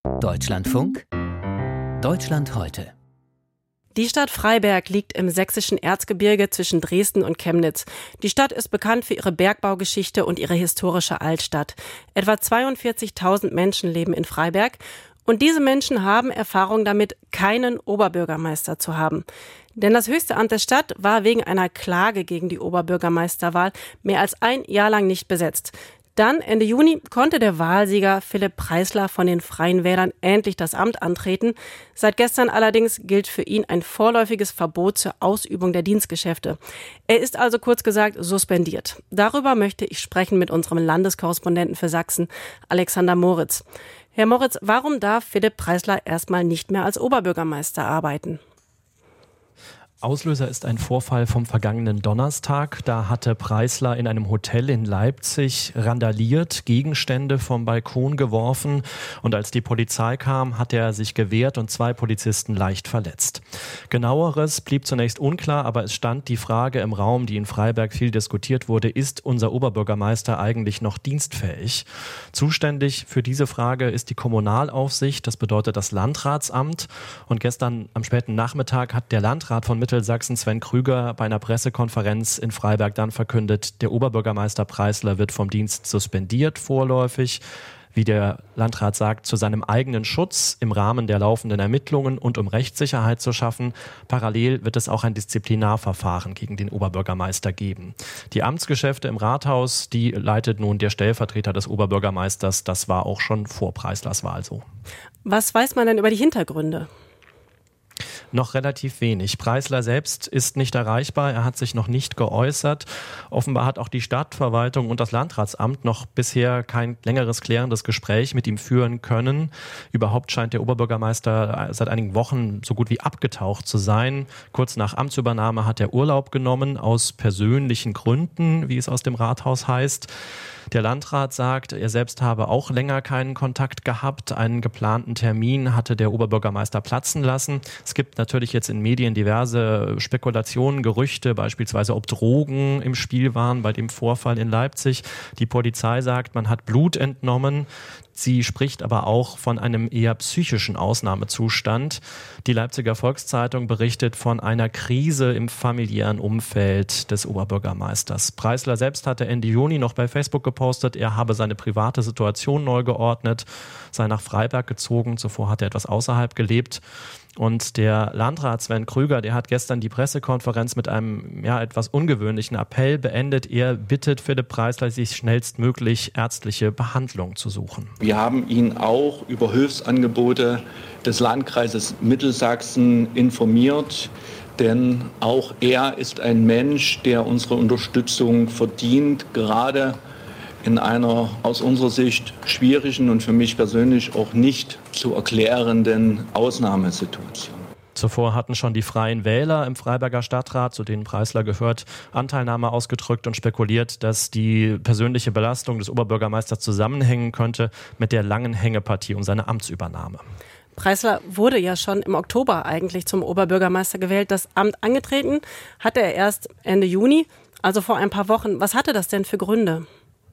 Deutschlandfunk, Deutschland heute. Die Stadt Freiberg liegt im sächsischen Erzgebirge zwischen Dresden und Chemnitz. Die Stadt ist bekannt für ihre Bergbaugeschichte und ihre historische Altstadt. Etwa 42.000 Menschen leben in Freiberg und diese Menschen haben Erfahrung damit, keinen Oberbürgermeister zu haben. Denn das höchste Amt der Stadt war wegen einer Klage gegen die Oberbürgermeisterwahl mehr als ein Jahr lang nicht besetzt. Dann, Ende Juni, konnte der Wahlsieger Philipp Preisler von den Freien Wählern endlich das Amt antreten. Seit gestern allerdings gilt für ihn ein vorläufiges Verbot zur Ausübung der Dienstgeschäfte. Er ist also kurz gesagt suspendiert. Darüber möchte ich sprechen mit unserem Landeskorrespondenten für Sachsen, Alexander Moritz. Herr Moritz, warum darf Philipp Preisler erstmal nicht mehr als Oberbürgermeister arbeiten? Auslöser ist ein Vorfall vom vergangenen Donnerstag. Da hatte Preisler in einem Hotel in Leipzig randaliert, Gegenstände vom Balkon geworfen und als die Polizei kam, hat er sich gewehrt und 2 Polizisten leicht verletzt. Genaueres blieb zunächst unklar, aber es stand die Frage im Raum, die in Freiberg viel diskutiert wurde: Ist unser Oberbürgermeister eigentlich noch dienstfähig? Zuständig für diese Frage ist die Kommunalaufsicht, das bedeutet das Landratsamt. Und gestern am späten Nachmittag hat der Landrat von Mittelsachsen, Sven Krüger, bei einer Pressekonferenz in Freiberg dann verkündet, der Oberbürgermeister Preisler wird vom Dienst suspendiert vorläufig. Wie der Landrat sagt, zu seinem eigenen Schutz im Rahmen der laufenden Ermittlungen und um Rechtssicherheit zu schaffen. Parallel wird es auch ein Disziplinarverfahren gegen den Oberbürgermeister geben. Die Amtsgeschäfte im Rathaus, die leitet nun der Stellvertreter des Oberbürgermeisters. Das war auch schon vor Preislers Wahl so. Was weiß man denn über die Hintergründe? Noch relativ wenig. Preisler selbst ist nicht erreichbar. Er hat sich noch nicht geäußert. Offenbar hat auch die Stadtverwaltung und das Landratsamt noch bisher kein längeres klärendes Gespräch mit ihm führen können. Überhaupt scheint der Oberbürgermeister seit einigen Wochen so gut wie abgetaucht zu sein. Kurz nach Amtsübernahme hat er Urlaub genommen, aus persönlichen Gründen, wie es aus dem Rathaus heißt. Der Landrat sagt, er selbst habe auch länger keinen Kontakt gehabt. Einen geplanten Termin hatte der Oberbürgermeister platzen lassen. Es gibt natürlich jetzt in Medien diverse Spekulationen, Gerüchte, beispielsweise ob Drogen im Spiel waren bei dem Vorfall in Leipzig. Die Polizei sagt, man hat Blut entnommen. Sie spricht aber auch von einem eher psychischen Ausnahmezustand. Die Leipziger Volkszeitung berichtet von einer Krise im familiären Umfeld des Oberbürgermeisters. Preisler selbst hatte Ende Juni noch bei Facebook gepostet, er habe seine private Situation neu geordnet, sei nach Freiberg gezogen. Zuvor hat er etwas außerhalb gelebt. Und der Landrat Sven Krüger, der hat gestern die Pressekonferenz mit einem etwas ungewöhnlichen Appell beendet. Er bittet Philipp Preisler, sich schnellstmöglich ärztliche Behandlung zu suchen. Wir haben ihn auch über Hilfsangebote des Landkreises Mittelsachsen informiert, denn auch er ist ein Mensch, der unsere Unterstützung verdient, gerade in einer aus unserer Sicht schwierigen und für mich persönlich auch nicht zu erklärenden Ausnahmesituation. Zuvor hatten schon die Freien Wähler im Freiberger Stadtrat, zu denen Preisler gehört, Anteilnahme ausgedrückt und spekuliert, dass die persönliche Belastung des Oberbürgermeisters zusammenhängen könnte mit der langen Hängepartie um seine Amtsübernahme. Preisler wurde ja schon im Oktober eigentlich zum Oberbürgermeister gewählt. Das Amt angetreten hatte er erst Ende Juni, also vor ein paar Wochen. Was hatte das denn für Gründe?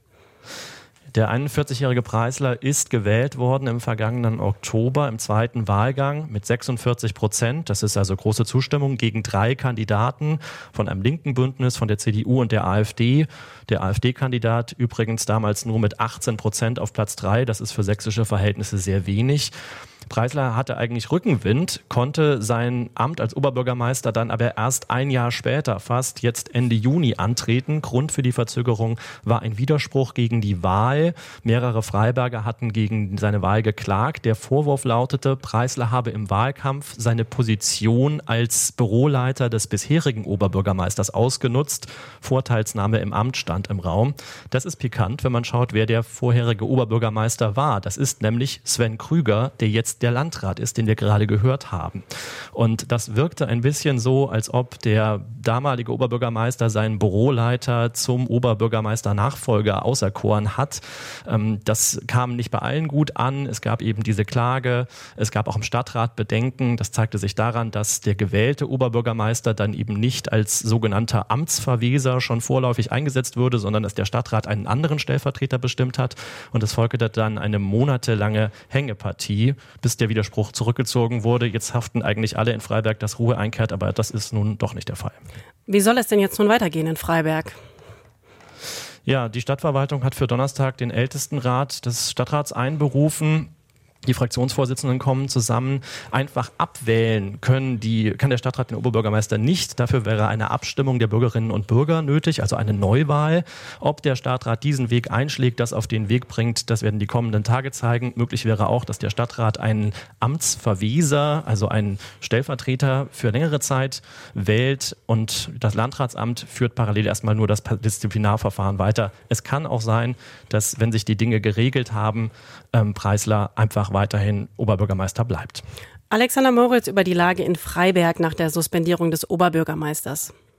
Der 41-jährige Preisler ist gewählt worden im vergangenen Oktober im zweiten Wahlgang mit 46%. Das ist also große Zustimmung gegen 3 Kandidaten von einem linken Bündnis, von der CDU und der AfD. Der AfD-Kandidat übrigens damals nur mit 18% auf Platz 3. Das ist für sächsische Verhältnisse sehr wenig. Preisler hatte eigentlich Rückenwind, konnte sein Amt als Oberbürgermeister dann aber erst ein Jahr später, fast jetzt Ende Juni, antreten. Grund für die Verzögerung war ein Widerspruch gegen die Wahl. Mehrere Freiberger hatten gegen seine Wahl geklagt. Der Vorwurf lautete, Preisler habe im Wahlkampf seine Position als Büroleiter des bisherigen Oberbürgermeisters ausgenutzt. Vorteilsnahme im Amt stand im Raum. Das ist pikant, wenn man schaut, wer der vorherige Oberbürgermeister war. Das ist nämlich Sven Krüger, der jetzt jetzt der Landrat ist, den wir gerade gehört haben. Und das wirkte ein bisschen so, als ob der damalige Oberbürgermeister seinen Büroleiter zum Oberbürgermeister-Nachfolger auserkoren hat. Das kam nicht bei allen gut an. Es gab eben diese Klage. Es gab auch im Stadtrat Bedenken. Das zeigte sich daran, dass der gewählte Oberbürgermeister dann eben nicht als sogenannter Amtsverweser schon vorläufig eingesetzt würde, sondern dass der Stadtrat einen anderen Stellvertreter bestimmt hat. Und es folgte dann eine monatelange Hängepartie, bis der Widerspruch zurückgezogen wurde. Jetzt haften eigentlich alle in Freiberg, dass Ruhe einkehrt, aber das ist nun doch nicht der Fall. Wie soll es denn jetzt nun weitergehen in Freiberg? Ja, die Stadtverwaltung hat für Donnerstag den Ältestenrat des Stadtrats einberufen. Die Fraktionsvorsitzenden kommen zusammen. Einfach abwählen kann der Stadtrat den Oberbürgermeister nicht. Dafür wäre eine Abstimmung der Bürgerinnen und Bürger nötig, also eine Neuwahl. Ob der Stadtrat diesen Weg einschlägt, das auf den Weg bringt, das werden die kommenden Tage zeigen. Möglich wäre auch, dass der Stadtrat einen Amtsverweser, also einen Stellvertreter für längere Zeit wählt und das Landratsamt führt parallel erstmal nur das Disziplinarverfahren weiter. Es kann auch sein, dass, wenn sich die Dinge geregelt haben, Preisler einfach weiterhin Oberbürgermeister bleibt. Alexander Moritz über die Lage in Freiberg nach der Suspendierung des Oberbürgermeisters.